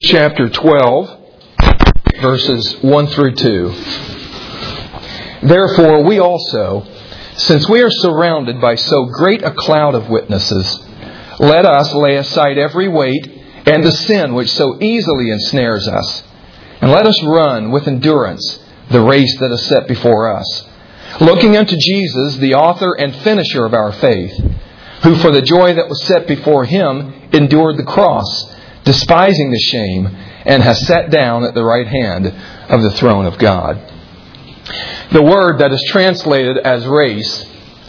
chapter 12, verses 1 through 2. Therefore, we also, since we are surrounded by so great a cloud of witnesses, let us lay aside every weight and the sin which so easily ensnares us, and let us run with endurance the race that is set before us, looking unto Jesus, the author and finisher of our faith, who for the joy that was set before Him endured the cross, despising the shame, and has sat down at the right hand of the throne of God. The word that is translated as race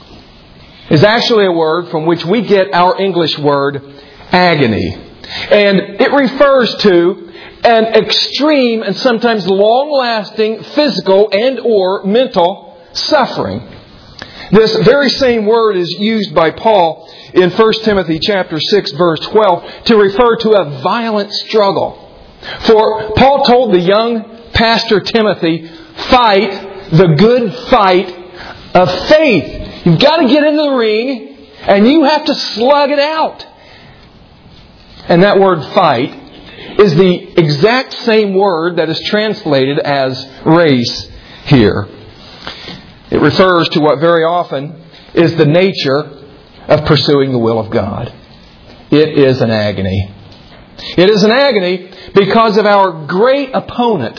is actually a word from which we get our English word agony. And it refers to an extreme and sometimes long-lasting physical and or mental suffering. This very same word is used by Paul in 1 Timothy chapter 6, verse 12, to refer to a violent struggle. For Paul told the young pastor Timothy, fight the good fight of faith. You've got to get into the ring and you have to slug it out. And that word fight is the exact same word that is translated as race here. It refers to what very often is the nature of pursuing the will of God. It is an agony. It is an agony because of our great opponent.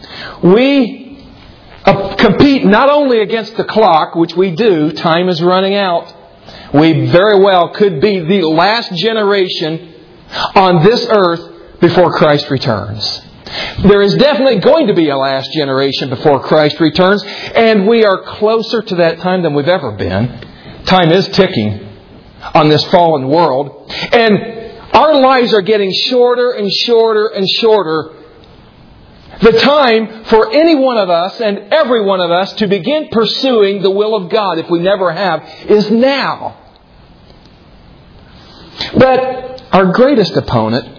We compete not only against the clock, which we do, time is running out. We very well could be the last generation on this earth before Christ returns. There is definitely going to be a last generation before Christ returns, and we are closer to that time than we've ever been. Time is ticking on this fallen world, and our lives are getting shorter and shorter and shorter. The time for any one of us and every one of us to begin pursuing the will of God, if we never have, is now. But our greatest opponent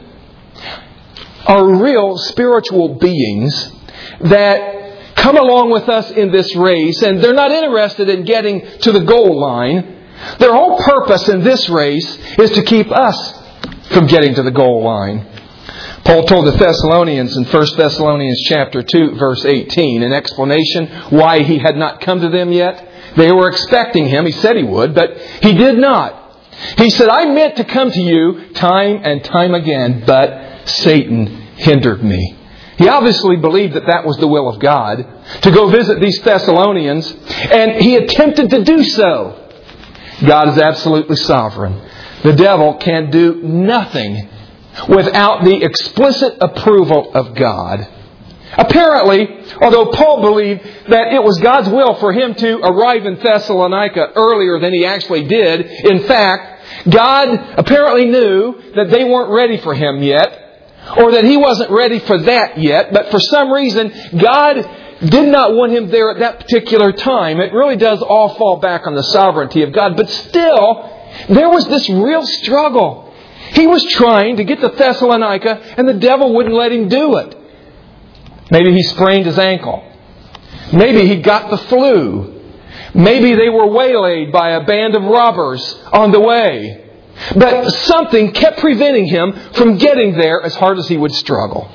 are real spiritual beings that come along with us in this race, and they're not interested in getting to the goal line. Their whole purpose in this race is to keep us from getting to the goal line. Paul told the Thessalonians in 1 Thessalonians chapter 2, verse 18, an explanation why he had not come to them yet. They were expecting him. He said he would, but he did not. He said, I meant to come to you time and time again, but Satan hindered me. He obviously believed that that was the will of God, to go visit these Thessalonians, and he attempted to do so. God is absolutely sovereign. The devil can do nothing without the explicit approval of God. Apparently, although Paul believed that it was God's will for him to arrive in Thessalonica earlier than he actually did, in fact, God apparently knew that they weren't ready for him yet, or that he wasn't ready for that yet, but for some reason, God did not want him there at that particular time. It really does all fall back on the sovereignty of God. But still, there was this real struggle. He was trying to get to Thessalonica, and the devil wouldn't let him do it. Maybe he sprained his ankle. Maybe he got the flu. Maybe they were waylaid by a band of robbers on the way. But something kept preventing him from getting there as hard as he would struggle.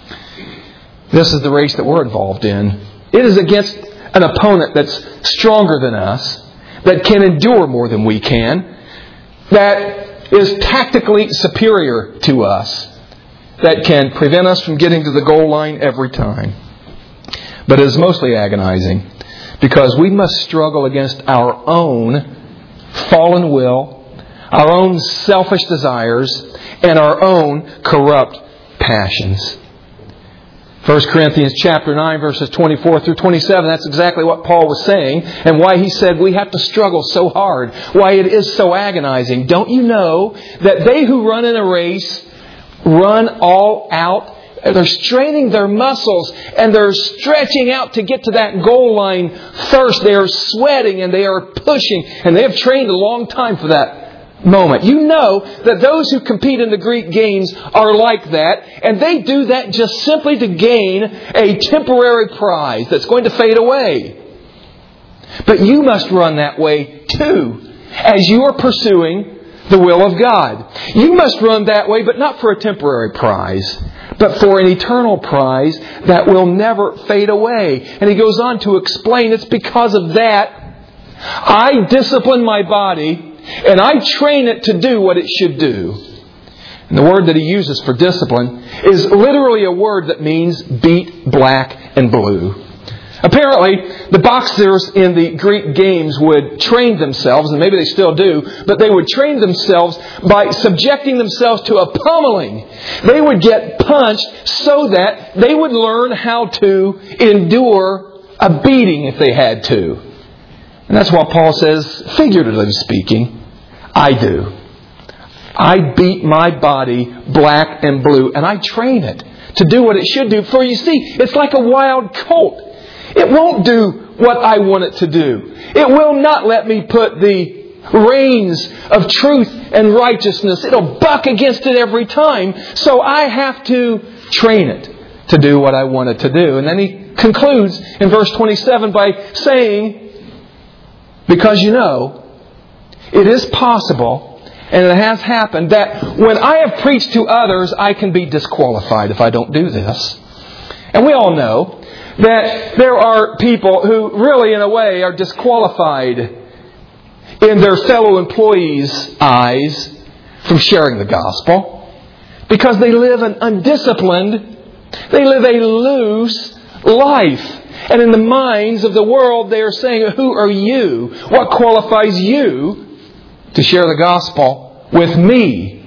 This is the race that we're involved in. It is against an opponent that's stronger than us, that can endure more than we can, that is tactically superior to us, that can prevent us from getting to the goal line every time. But it is mostly agonizing because we must struggle against our own fallen will, our own selfish desires, and our own corrupt passions. 1 Corinthians chapter 9, verses 24 through 27, that's exactly what Paul was saying, and why he said we have to struggle so hard, why it is so agonizing. Don't you know that they who run in a race run all out? They're straining their muscles and they're stretching out to get to that goal line first. They are sweating and they are pushing, and they have trained a long time for that moment. You know that those who compete in the Greek games are like that, and they do that just simply to gain a temporary prize that's going to fade away. But you must run that way too, as you are pursuing the will of God. You must run that way, but not for a temporary prize, but for an eternal prize that will never fade away. And he goes on to explain, it's because of that I discipline my body and I train it to do what it should do. And the word that he uses for discipline is literally a word that means beat black and blue. Apparently, the boxers in the Greek games would train themselves, and maybe they still do, but they would train themselves by subjecting themselves to a pummeling. They would get punched so that they would learn how to endure a beating if they had to. And that's what Paul says, figuratively speaking, I do. I beat my body black and blue, and I train it to do what it should do. For you see, it's like a wild colt. It won't do what I want it to do. It will not let me put the reins of truth and righteousness. It'll buck against it every time. So I have to train it to do what I want it to do. And then he concludes in verse 27 by saying, because you know, it is possible, and it has happened, that when I have preached to others, I can be disqualified if I don't do this. And we all know that there are people who really, in a way, are disqualified in their fellow employees' eyes from sharing the gospel because they live an undisciplined, they live a loose life. And in the minds of the world, they are saying, who are you? What qualifies you to share the gospel with me?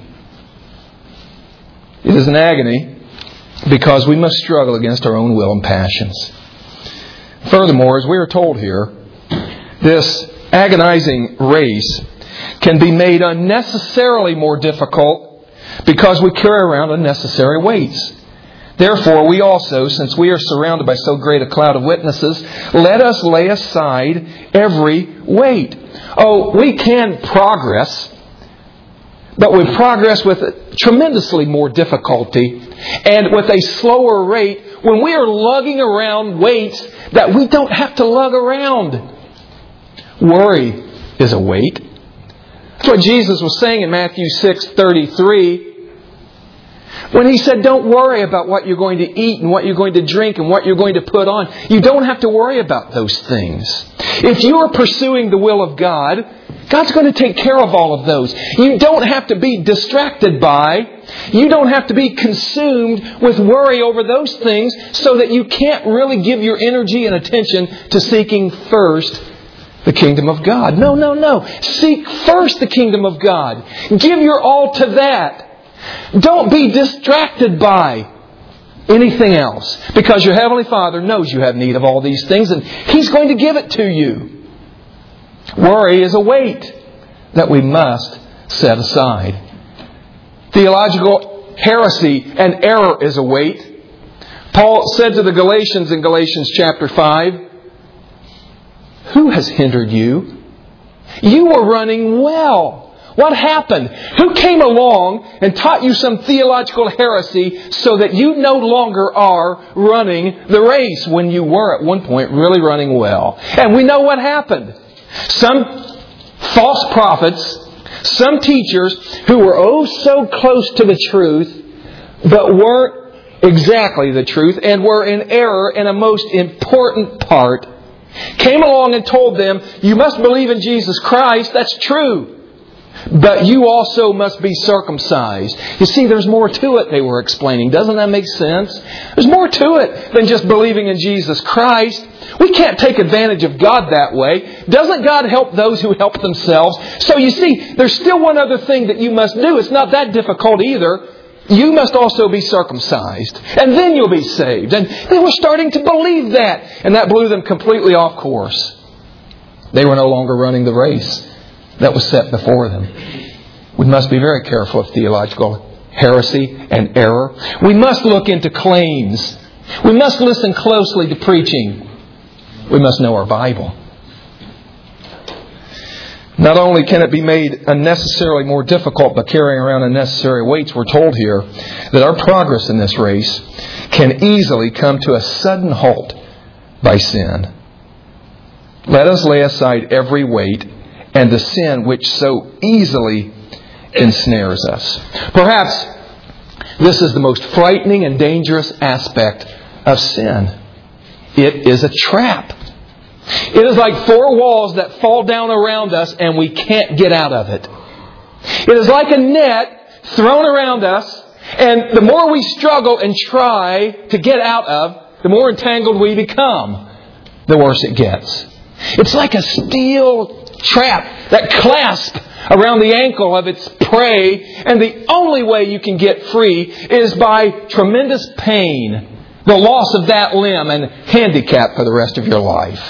It is an agony because we must struggle against our own will and passions. Furthermore, as we are told here, this agonizing race can be made unnecessarily more difficult because we carry around unnecessary weights. Therefore, we also, since we are surrounded by so great a cloud of witnesses, let us lay aside every weight. Oh, we can progress, but we progress with tremendously more difficulty and with a slower rate when we are lugging around weights that we don't have to lug around. Worry is a weight. That's what Jesus was saying in Matthew 6:33 when He said, don't worry about what you're going to eat and what you're going to drink and what you're going to put on. You don't have to worry about those things. If you are pursuing the will of God, God's going to take care of all of those. You don't have to be distracted by, you don't have to be consumed with worry over those things so that you can't really give your energy and attention to seeking first the kingdom of God. No. Seek first the kingdom of God. Give your all to that. Don't be distracted by anything else because your Heavenly Father knows you have need of all these things and He's going to give it to you. Worry is a weight that we must set aside. Theological heresy and error is a weight. Paul said to the Galatians in Galatians chapter 5, who has hindered you? You were running well. What happened? Who came along and taught you some theological heresy so that you no longer are running the race when you were at one point really running well? And we know what happened. Some false prophets, some teachers who were so close to the truth, but weren't exactly the truth and were in error in a most important part, came along and told them, you must believe in Jesus Christ, that's true. But you also must be circumcised. You see, there's more to it, they were explaining. Doesn't that make sense? There's more to it than just believing in Jesus Christ. We can't take advantage of God that way. Doesn't God help those who help themselves? So you see, there's still one other thing that you must do. It's not that difficult either. You must also be circumcised. And then you'll be saved. And they were starting to believe that. And that blew them completely off course. They were no longer running the race that was set before them. We must be very careful of theological heresy and error. We must look into claims. We must listen closely to preaching. We must know our Bible. Not only can it be made unnecessarily more difficult by carrying around unnecessary weights, we're told here that our progress in this race can easily come to a sudden halt by sin. Let us lay aside every weight and the sin which so easily ensnares us. Perhaps this is the most frightening and dangerous aspect of sin. It is a trap. It is like four walls that fall down around us and we can't get out of it. It is like a net thrown around us, and the more we struggle and try to get out of, the more entangled we become, the worse it gets. It's like a steel trap that clasps around the ankle of its prey, and the only way you can get free is by tremendous pain, the loss of that limb, and handicap for the rest of your life.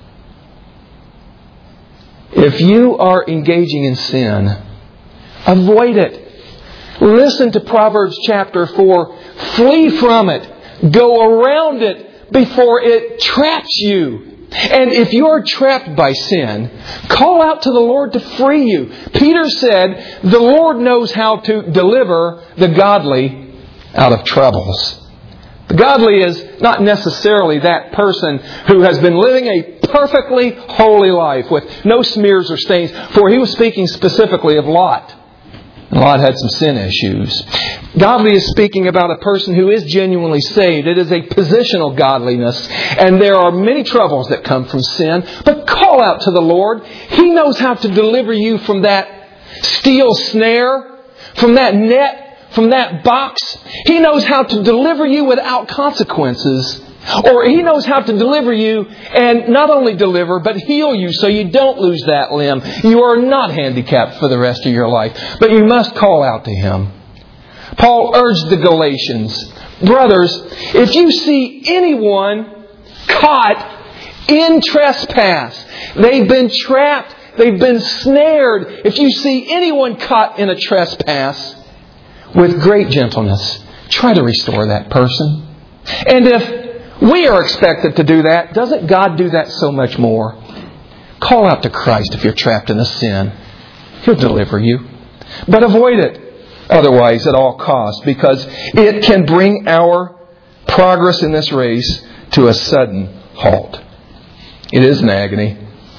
If you are engaging in sin, avoid it. Listen to Proverbs chapter 4. Flee from it. Go around it before it traps you. And if you are trapped by sin, call out to the Lord to free you. Peter said, the Lord knows how to deliver the godly out of troubles. The godly is not necessarily that person who has been living a perfectly holy life with no smears or stains, for he was speaking specifically of Lot. Lot had some sin issues. Godly is speaking about a person who is genuinely saved. It is a positional godliness. And there are many troubles that come from sin. But call out to the Lord. He knows how to deliver you from that steel snare, from that net, from that box. He knows how to deliver you without consequences. Or He knows how to deliver you and not only deliver, but heal you so you don't lose that limb. You are not handicapped for the rest of your life. But you must call out to Him. Paul urged the Galatians, brothers, if you see anyone caught in trespass, they've been trapped, they've been snared. If you see anyone caught in a trespass, with great gentleness, try to restore that person. And if we are expected to do that, doesn't God do that so much more? Call out to Christ if you're trapped in a sin. He'll deliver you. But avoid it otherwise at all costs, because it can bring our progress in this race to a sudden halt. It is an agony.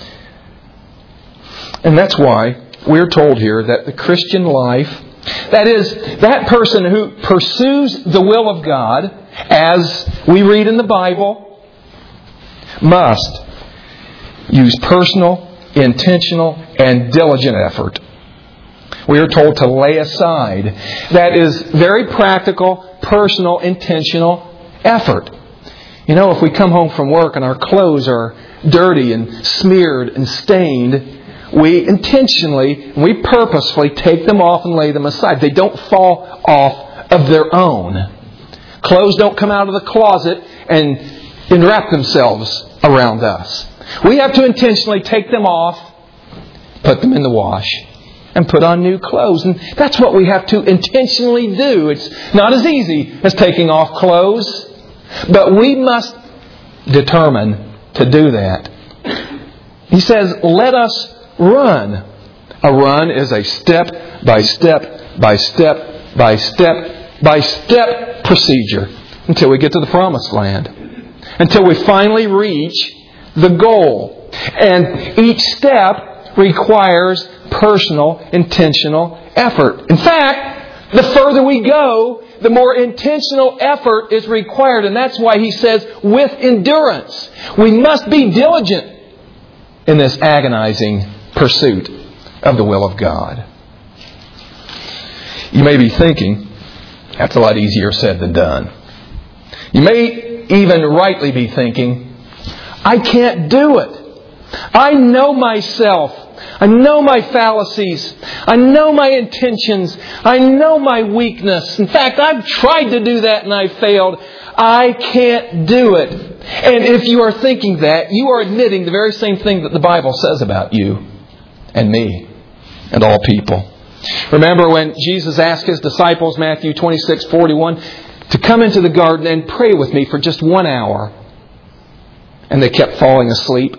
And that's why we're told here that the Christian life, that is, that person who pursues the will of God, as we read in the Bible, must use personal, intentional, and diligent effort. We are told to lay aside. That is very practical, personal, intentional effort. You know, if we come home from work and our clothes are dirty and smeared and stained, we intentionally, we purposefully take them off and lay them aside. They don't fall off of their own. Clothes don't come out of the closet and enwrap themselves around us. We have to intentionally take them off, put them in the wash, and put on new clothes. And that's what we have to intentionally do. It's not as easy as taking off clothes, but we must determine to do that. He says, let us run. A run is a step by step by step by step by step procedure until we get to the promised land. Until we finally reach the goal. And each step requires personal, intentional effort. In fact, the further we go, the more intentional effort is required. And that's why he says, with endurance. We must be diligent in this agonizing pursuit of the will of God. You may be thinking, that's a lot easier said than done. You may even rightly be thinking, I can't do it. I know myself. I know my fallacies. I know my intentions. I know my weakness. In fact, I've tried to do that and I failed. I can't do it. And if you are thinking that, you are admitting the very same thing that the Bible says about you and me and all people. Remember when Jesus asked His disciples, Matthew 26:41, to come into the garden and pray with me for just 1 hour. And they kept falling asleep.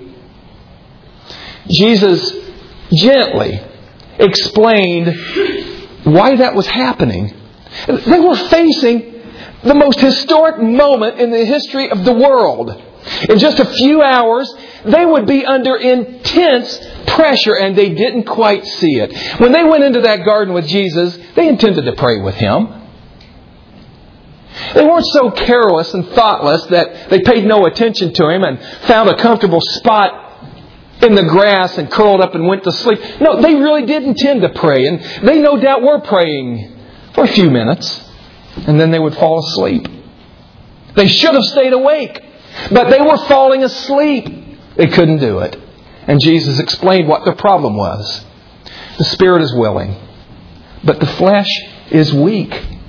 Jesus gently explained why that was happening. They were facing the most historic moment in the history of the world. In just a few hours, they would be under intense pressure, and they didn't quite see it. When they went into that garden with Jesus, they intended to pray with Him. They weren't so careless and thoughtless that they paid no attention to Him and found a comfortable spot in the grass and curled up and went to sleep. No, they really did intend to pray, and they no doubt were praying for a few minutes, and then they would fall asleep. They should have stayed awake, but they were falling asleep. They couldn't do it. And Jesus explained what their problem was. The spirit is willing, but the flesh is weak.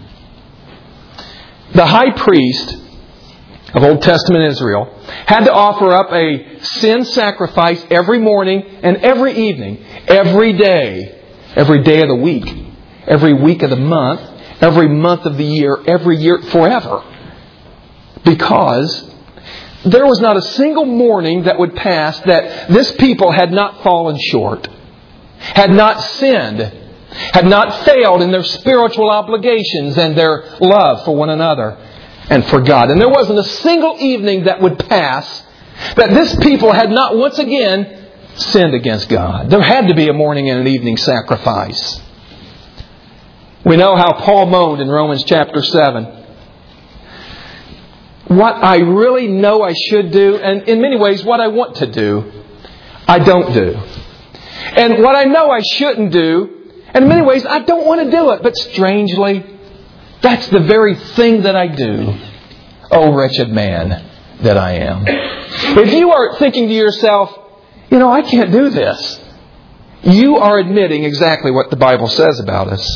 The high priest of Old Testament Israel had to offer up a sin sacrifice every morning and every evening, every day of the week, every week of the month, every month of the year, every year, forever. Because there was not a single morning that would pass that this people had not fallen short, had not sinned, had not failed in their spiritual obligations and their love for one another and for God. And there wasn't a single evening that would pass that this people had not once again sinned against God. There had to be a morning and an evening sacrifice. We know how Paul moaned in Romans chapter 7. What I really know I should do, and in many ways what I want to do, I don't do. And what I know I shouldn't do, and in many ways I don't want to do it. But strangely, that's the very thing that I do. Oh, wretched man that I am. If you are thinking to yourself, I can't do this, you are admitting exactly what the Bible says about us.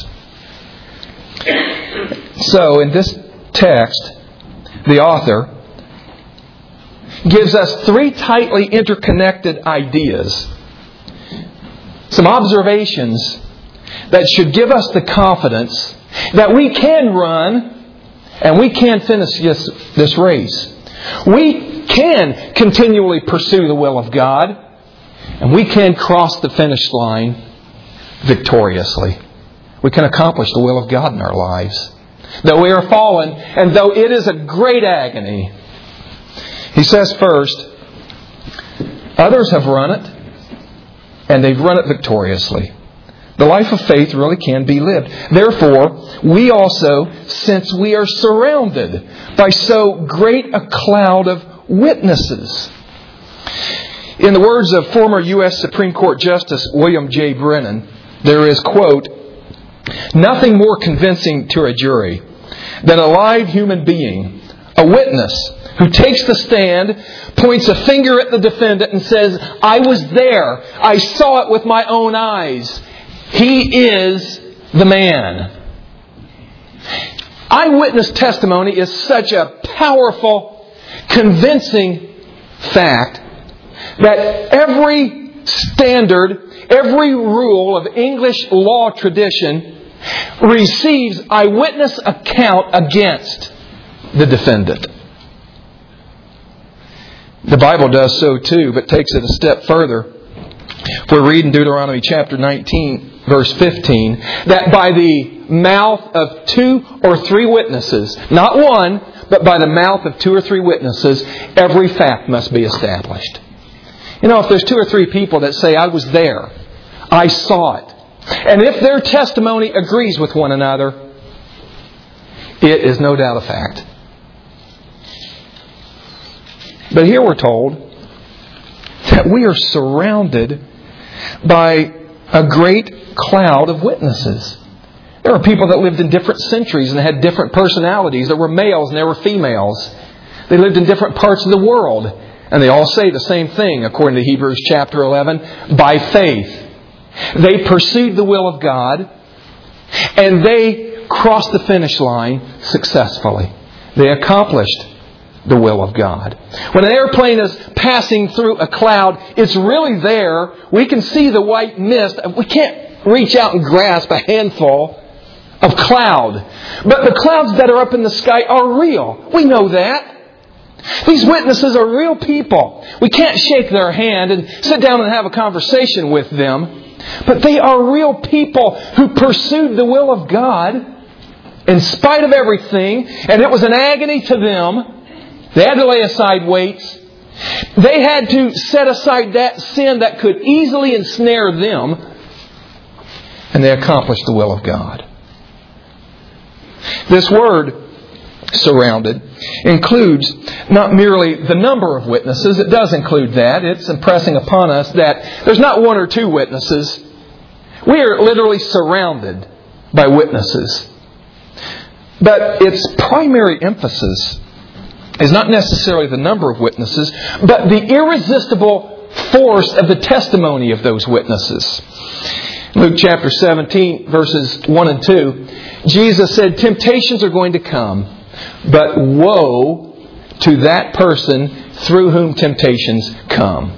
So, in this text, the author gives us three tightly interconnected ideas. Some observations that should give us the confidence that we can run and we can finish this race. We can continually pursue the will of God, and we can cross the finish line victoriously. We can accomplish the will of God in our lives. Though we are fallen, and though it is a great agony. He says first, others have run it, and they've run it victoriously. The life of faith really can be lived. Therefore, we also, since we are surrounded by so great a cloud of witnesses. In the words of former U.S. Supreme Court Justice William J. Brennan, there is, quote, nothing more convincing to a jury than a live human being, a witness, who takes the stand, points a finger at the defendant and says, I was there. I saw it with my own eyes. He is the man. Eyewitness testimony is such a powerful, convincing fact that every standard, every rule of English law tradition receives eyewitness account against the defendant. The Bible does so too, but takes it a step further. If we read in Deuteronomy chapter 19, verse 15, that by the mouth of 2 or 3 witnesses, not one, but by the mouth of 2 or 3 witnesses, every fact must be established. If there's 2 or 3 people that say, I was there, I saw it, and if their testimony agrees with one another, it is no doubt a fact. But here we're told that we are surrounded by a great cloud of witnesses. There are people that lived in different centuries and had different personalities. There were males and there were females. They lived in different parts of the world. And they all say the same thing, according to Hebrews chapter 11, by faith. They pursued the will of God, and they crossed the finish line successfully. They accomplished the will of God. When an airplane is passing through a cloud, it's really there. We can see the white mist. We can't reach out and grasp a handful of cloud. But the clouds that are up in the sky are real. We know that. These witnesses are real people. We can't shake their hand and sit down and have a conversation with them. But they are real people who pursued the will of God in spite of everything. And it was an agony to them. They had to lay aside weights. They had to set aside that sin that could easily ensnare them, and they accomplished the will of God. This word, surrounded, includes not merely the number of witnesses. It does include that. It's impressing upon us that there's not one or two witnesses. We are literally surrounded by witnesses. But its primary emphasis is not necessarily the number of witnesses, but the irresistible force of the testimony of those witnesses. Luke chapter 17, verses 1 and 2, Jesus said, "Temptations are going to come, but woe to that person through whom temptations come."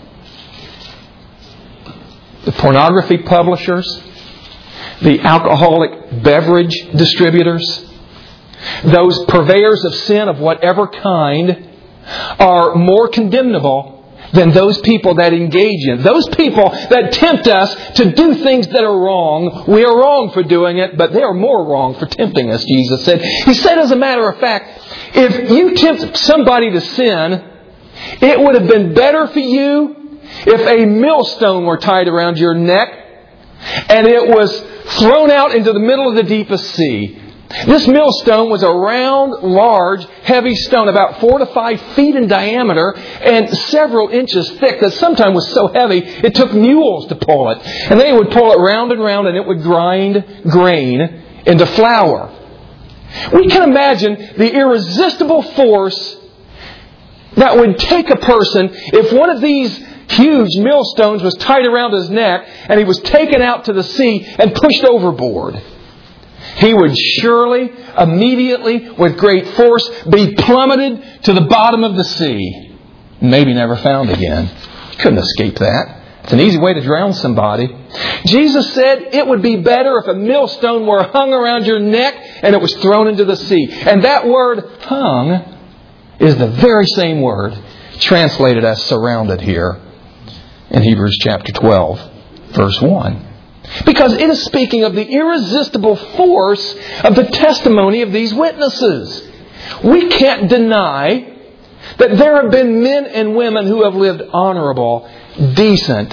The pornography publishers, the alcoholic beverage distributors, those purveyors of sin of whatever kind are more condemnable than those people that engage in. Those people that tempt us to do things that are wrong. We are wrong for doing it, but they are more wrong for tempting us, Jesus said. He said, as a matter of fact, if you tempt somebody to sin, it would have been better for you if a millstone were tied around your neck and it was thrown out into the middle of the deepest sea. This millstone was a round, large, heavy stone, about 4 to 5 feet in diameter and several inches thick, that sometimes was so heavy it took mules to pull it. And they would pull it round and round and it would grind grain into flour. We can imagine the irresistible force that would take a person if one of these huge millstones was tied around his neck and he was taken out to the sea and pushed overboard. He would surely, immediately, with great force, be plummeted to the bottom of the sea. Maybe never found again. Couldn't escape that. It's an easy way to drown somebody. Jesus said it would be better if a millstone were hung around your neck and it was thrown into the sea. And that word, hung, is the very same word translated as surrounded here in Hebrews chapter 12, verse 1. Because it is speaking of the irresistible force of the testimony of these witnesses. We can't deny that there have been men and women who have lived honorable, decent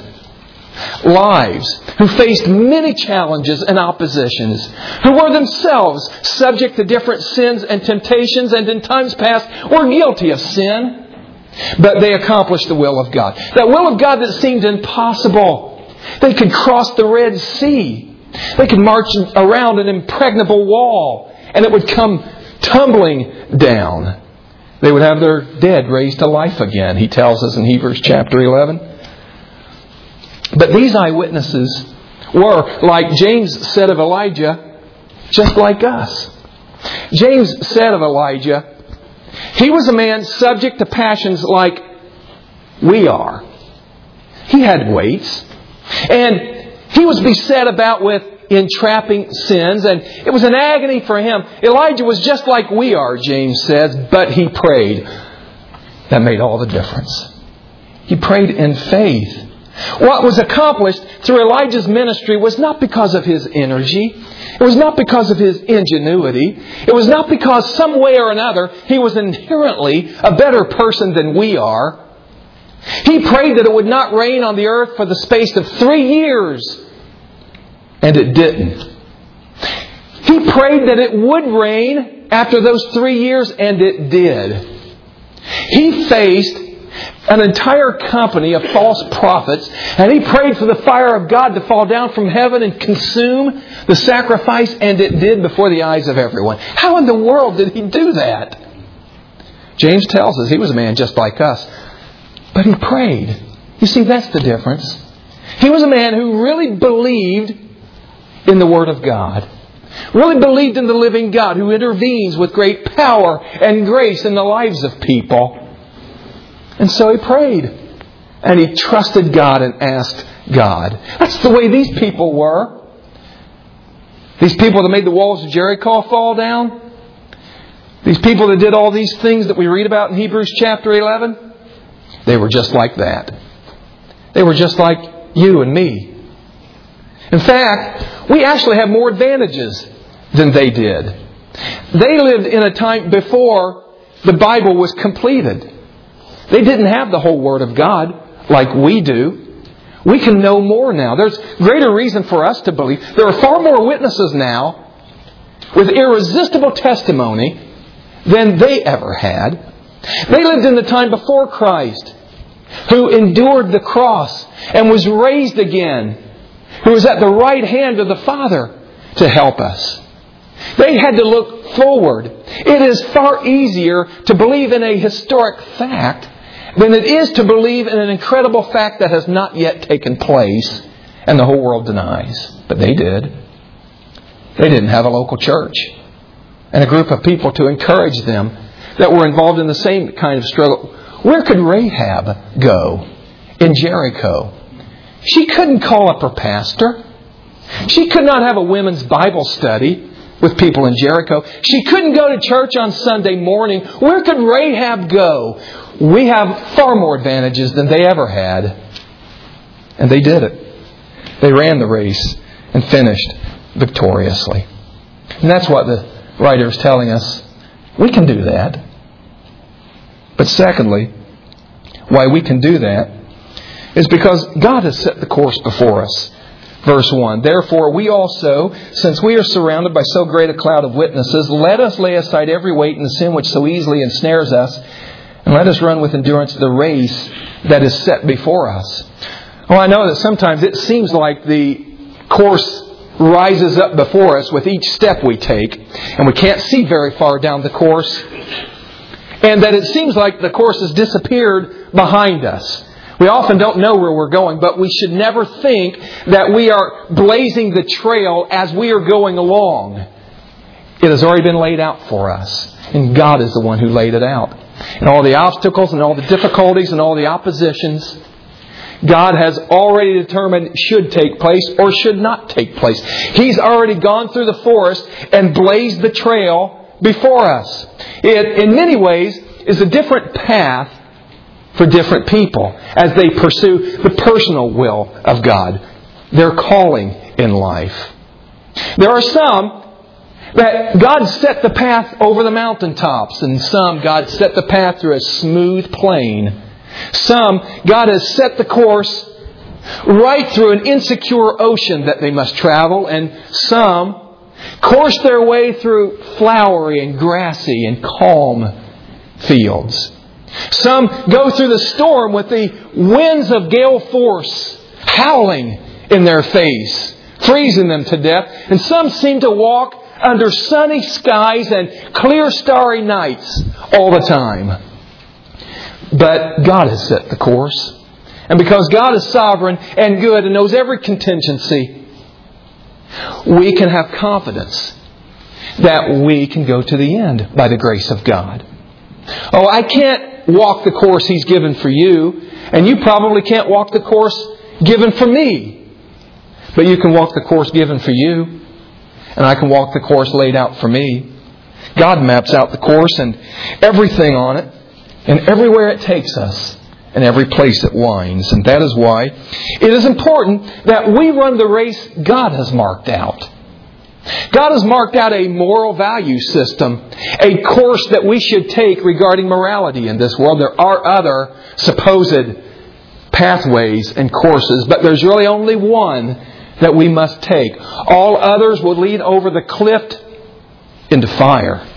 lives, who faced many challenges and oppositions, who were themselves subject to different sins and temptations, and in times past were guilty of sin. But they accomplished the will of God. That will of God that seemed impossible. They could cross the Red Sea. They could march around an impregnable wall and it would come tumbling down. They would have their dead raised to life again, he tells us in Hebrews chapter 11. But these eyewitnesses were, like James said of Elijah, just like us. James said of Elijah, he was a man subject to passions like we are. He had weights. And he was beset about with entrapping sins, and it was an agony for him. Elijah was just like we are, James says, but he prayed. That made all the difference. He prayed in faith. What was accomplished through Elijah's ministry was not because of his energy. It was not because of his ingenuity. It was not because some way or another he was inherently a better person than we are. He prayed that it would not rain on the earth for the space of 3 years. And it didn't. He prayed that it would rain after those 3 years, and it did. He faced an entire company of false prophets, and he prayed for the fire of God to fall down from heaven and consume the sacrifice, and it did before the eyes of everyone. How in the world did he do that? James tells us he was a man just like us. But he prayed. You see, that's the difference. He was a man who really believed in the Word of God. Really believed in the living God who intervenes with great power and grace in the lives of people. And so he prayed. And he trusted God and asked God. That's the way these people were. These people that made the walls of Jericho fall down. These people that did all these things that we read about in Hebrews chapter 11. They were just like that. They were just like you and me. In fact, we actually have more advantages than they did. They lived in a time before the Bible was completed. They didn't have the whole Word of God like we do. We can know more now. There's greater reason for us to believe. There are far more witnesses now with irresistible testimony than they ever had. They lived in the time before Christ, who endured the cross and was raised again, who was at the right hand of the Father to help us. They had to look forward. It is far easier to believe in a historic fact than it is to believe in an incredible fact that has not yet taken place and the whole world denies. But they did. They didn't have a local church and a group of people to encourage them that were involved in the same kind of struggle. Where could Rahab go in Jericho? She couldn't call up her pastor. She could not have a women's Bible study with people in Jericho. She couldn't go to church on Sunday morning. Where could Rahab go? We have far more advantages than they ever had. And they did it. They ran the race and finished victoriously. And that's what the writer is telling us. We can do that. But secondly, why we can do that is because God has set the course before us. Verse 1, therefore we also, since we are surrounded by so great a cloud of witnesses, let us lay aside every weight and the sin which so easily ensnares us, and let us run with endurance the race that is set before us. Well, I know that sometimes it seems like the course rises up before us with each step we take, and we can't see very far down the course, and that it seems like the course has disappeared behind us. We often don't know where we're going, but we should never think that we are blazing the trail as we are going along. It has already been laid out for us, and God is the one who laid it out. And all the obstacles and all the difficulties and all the oppositions, God has already determined should take place or should not take place. He's already gone through the forest and blazed the trail before us. It, in many ways, is a different path for different people as they pursue the personal will of God, their calling in life. There are some that God set the path over the mountaintops, and some God set the path through a smooth plain. Some God has set the course right through an insecure ocean that they must travel, and some course their way through flowery and grassy and calm fields. Some go through the storm with the winds of gale force howling in their face, freezing them to death. And some seem to walk under sunny skies and clear starry nights all the time. But God has set the course. And because God is sovereign and good and knows every contingency, we can have confidence that we can go to the end by the grace of God. Oh, I can't walk the course He's given for you, and you probably can't walk the course given for me. But you can walk the course given for you, and I can walk the course laid out for me. God maps out the course and everything on it, and everywhere it takes us, and every place it winds. And that is why it is important that we run the race God has marked out. God has marked out a moral value system, a course that we should take regarding morality in this world. There are other supposed pathways and courses, but there's really only one that we must take. All others will lead over the cliff into fire.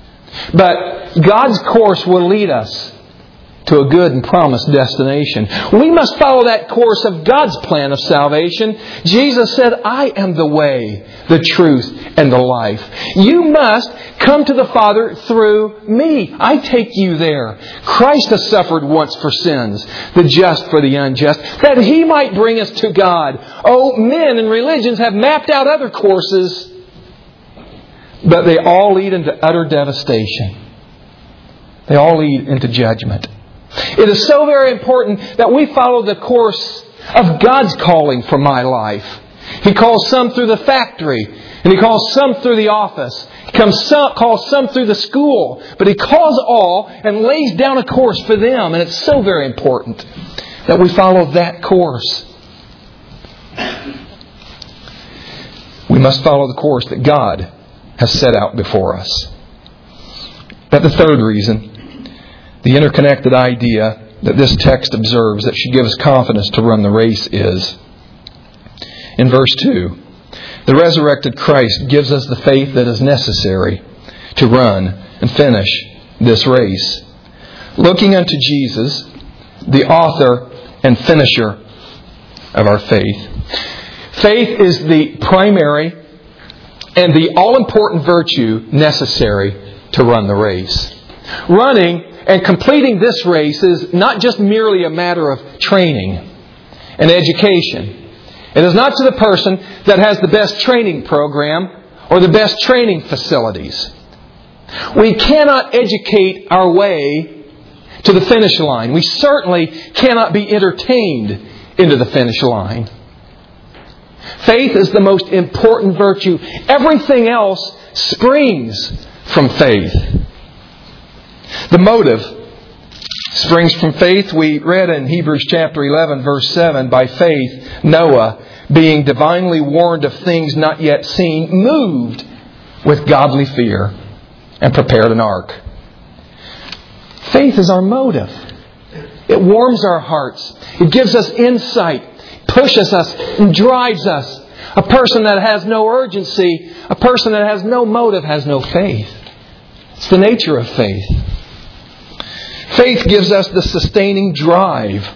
But God's course will lead us to a good and promised destination. We must follow that course of God's plan of salvation. Jesus said, I am the way, the truth, and the life. You must come to the Father through me. I take you there. Christ has suffered once for sins, the just for the unjust, that He might bring us to God. Oh, men and religions have mapped out other courses, but they all lead into utter devastation. They all lead into judgment. It is so very important that we follow the course of God's calling for my life. He calls some through the factory, and He calls some through the office. He calls some through the school, but He calls all and lays down a course for them. And it's so very important that we follow that course. We must follow the course that God has set out before us. But the third reason, the interconnected idea that this text observes that should give us confidence to run the race is, in verse 2, the resurrected Christ gives us the faith that is necessary to run and finish this race. Looking unto Jesus, the author and finisher of our faith. Faith is the primary and the all-important virtue necessary to run the race. Running and completing this race is not just merely a matter of training and education. It is not to the person that has the best training program or the best training facilities. We cannot educate our way to the finish line. We certainly cannot be entertained into the finish line. Faith is the most important virtue. Everything else springs from faith. The motive springs from faith. We read in Hebrews chapter 11, verse 7, by faith, Noah, being divinely warned of things not yet seen, moved with godly fear and prepared an ark. Faith is our motive. It warms our hearts. It gives us insight, pushes us, and drives us. A person that has no urgency, a person that has no motive, has no faith. It's the nature of faith. Faith gives us the sustaining drive.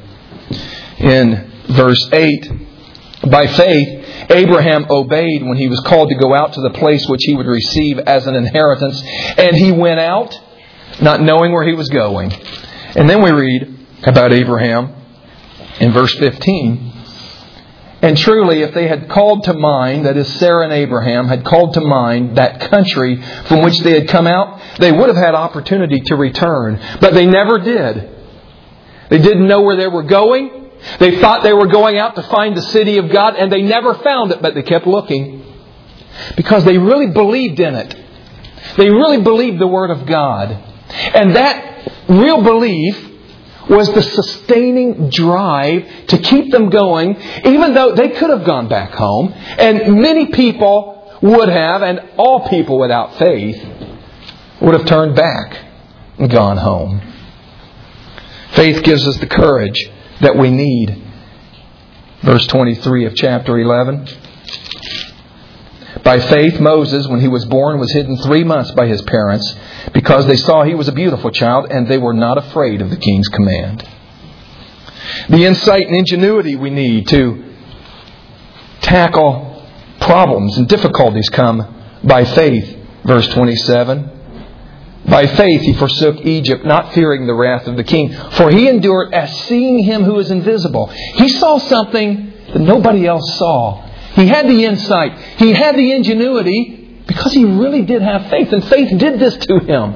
In verse 8, by faith, Abraham obeyed when he was called to go out to the place which he would receive as an inheritance. And he went out, not knowing where he was going. And then we read about Abraham in verse 15. And truly, if they had called to mind, that is Sarah and Abraham, had called to mind that country from which they had come out, they would have had opportunity to return. But they never did. They didn't know where they were going. They thought they were going out to find the city of God, and they never found it, but they kept looking. Because they really believed in it. They really believed the Word of God. And that real belief was the sustaining drive to keep them going, even though they could have gone back home. And many people would have, and all people without faith would have turned back and gone home. Faith gives us the courage that we need. Verse 23 of chapter 11. By faith, Moses, when he was born, was hidden 3 months by his parents because they saw he was a beautiful child and they were not afraid of the king's command. The insight and ingenuity we need to tackle problems and difficulties come by faith. Verse 27. By faith he forsook Egypt, not fearing the wrath of the king, for he endured as seeing him who is invisible. He saw something that nobody else saw. He had the insight. He had the ingenuity because he really did have faith. And faith did this to him.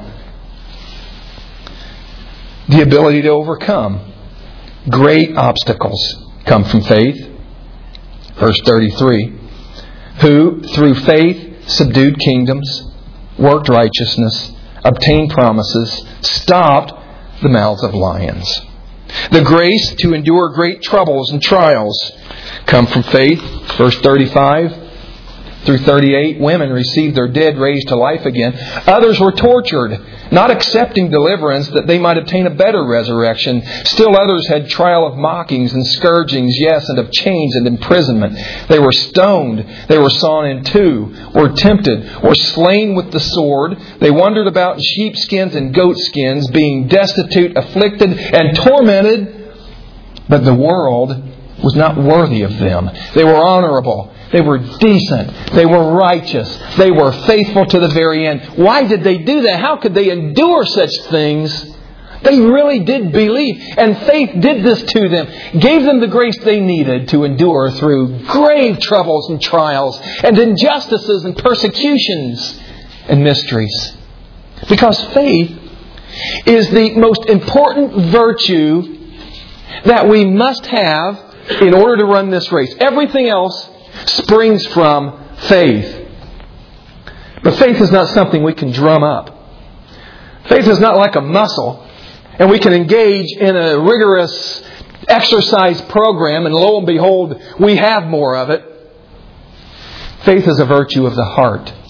The ability to overcome great obstacles come from faith. Verse 33. Who, through faith, subdued kingdoms, worked righteousness, obtained promises, stopped the mouths of lions. The grace to endure great troubles and trials come from faith. Verse 35 through 38, women received their dead raised to life again. Others were tortured, not accepting deliverance that they might obtain a better resurrection. Still others had trial of mockings and scourgings, yes, and of chains and imprisonment. They were stoned, they were sawn in two, were tempted, were slain with the sword. They wandered about in sheepskins and goatskins, being destitute, afflicted, and tormented. But the world was not worthy of them. They were honorable. They were decent. They were righteous. They were faithful to the very end. Why did they do that? How could they endure such things? They really did believe. And faith did this to them. Gave them the grace they needed to endure through grave troubles and trials and injustices and persecutions and mysteries. Because faith is the most important virtue that we must have in order to run this race. Everything else springs from faith. But faith is not something we can drum up. Faith is not like a muscle, and we can engage in a rigorous exercise program, and lo and behold, we have more of it. Faith is a virtue of the heart.